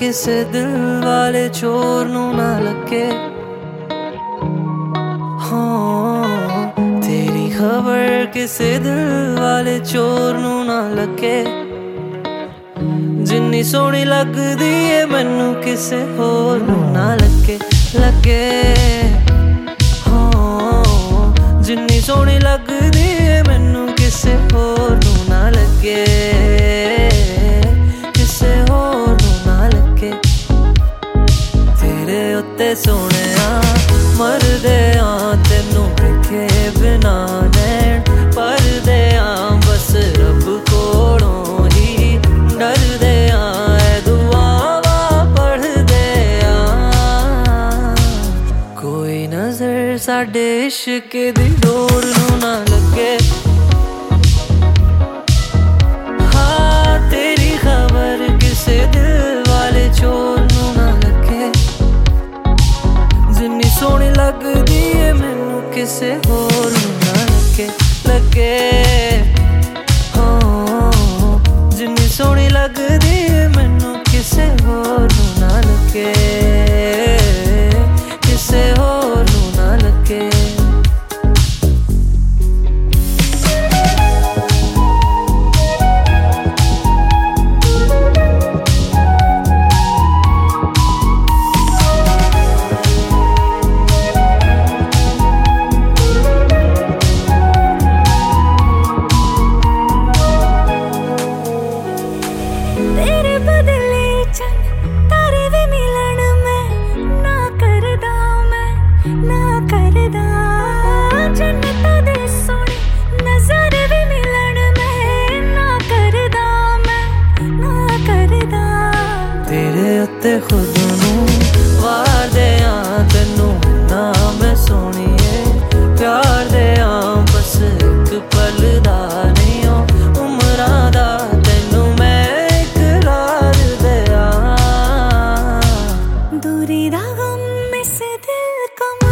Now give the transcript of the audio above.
किसे दिल वाले चोर नू ना लगे। हाँ तेरी खबर किसे दिल वाले चोर नू ना लगे। जिन्नी सोहनी लगदी है मैनू किसे होर नू ना लगे लगे। हाँ जिन्नी सोहनी लगदी है मैनू किसे होर नू ना लगे। किसे होर नू ना लगे। तेरे उत्ते सोहणिया मरदे आ तेनू देखे बिना नैन परदे आ बस रब कोलों ही डरदे आ दुआवा पढ़दे आ। कोई नजर साडे इश्क दी डोर नू ना लगे। हाँ तेरी खबर किसे दिल वाले चोर नू ना लगे। जिन्नी सोहनी लगदी है मैनू किसे होर नू ना लगे लगे। हाँ जिन्नी सोहनी लगदी है मैनू किसे होर नू ना लगे। किसे होर नू ना लगे। तेरे बदले चन तारे भी मिलन मैं ना करदा जन्नत दे सोहने नजर भी मिलन मैं ना करदा। तेरे उत्ते खुद नू वार दे आ तेनू ना मैं सोहणीए प्यार दे आ बस एक पल दा नहीं ओ उमरां दा तेनू मैं इकरार दे आ। दूरी दा गम इस दिल को